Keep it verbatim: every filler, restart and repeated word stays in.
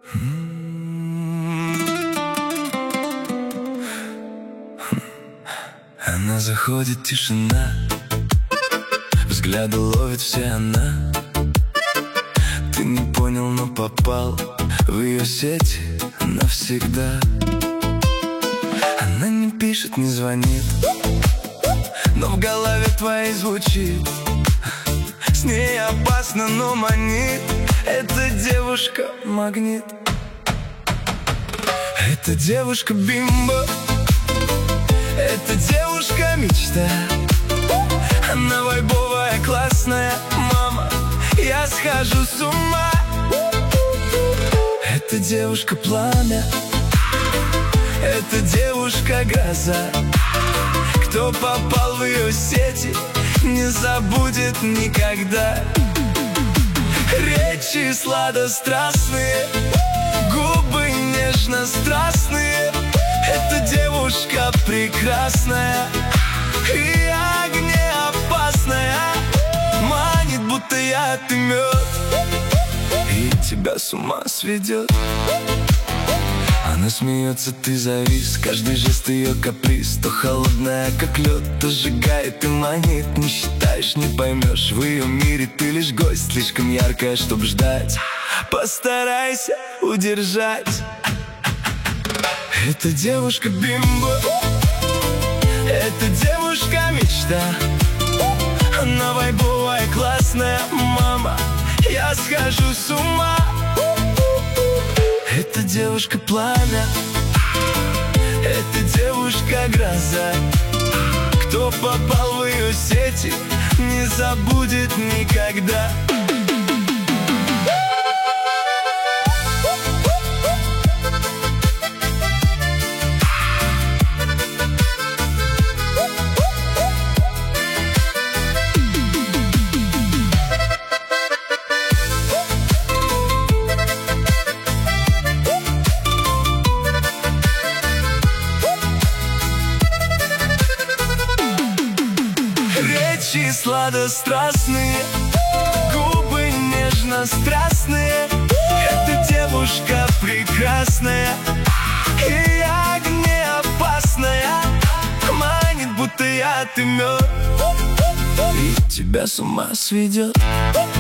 Она заходит, тишина, взгляды ловит все она. Ты не понял, но попал в ее сеть навсегда. Она не пишет, не звонит, но в голове твоей звучит. С ней опасно, но манит. Эта девушка магнит. Эта девушка бимба. Эта девушка мечта. Она вайбовая, классная мама. Я схожу с ума. Эта девушка пламя. Эта девушка гроза. Кто попал в ее сети, не забудет никогда. Речи сладострастные, губы нежно-страстные. Эта девушка прекрасная и огнеопасная. Манит, будто яд и мед, и тебя с ума сведет. Она смеется, ты завис. Каждый жест ее каприз. То холодная, как лед, то сжигает и манит. Не считаешь, не поймешь. В ее мире ты лишь гость, слишком яркая, чтоб ждать. Постарайся удержать. Эта девушка бимба. Эта девушка мечта. Она вайбовая, классная мама. Я схожу с ума. Эта девушка пламя. Эта девушка гроза. Кто попал в ее сети, не забудет никогда. Речи сладострастные, губы нежно-страстные. Эта девушка прекрасная и огнеопасная. Манит, будто яд и мед, и тебя с ума сведет.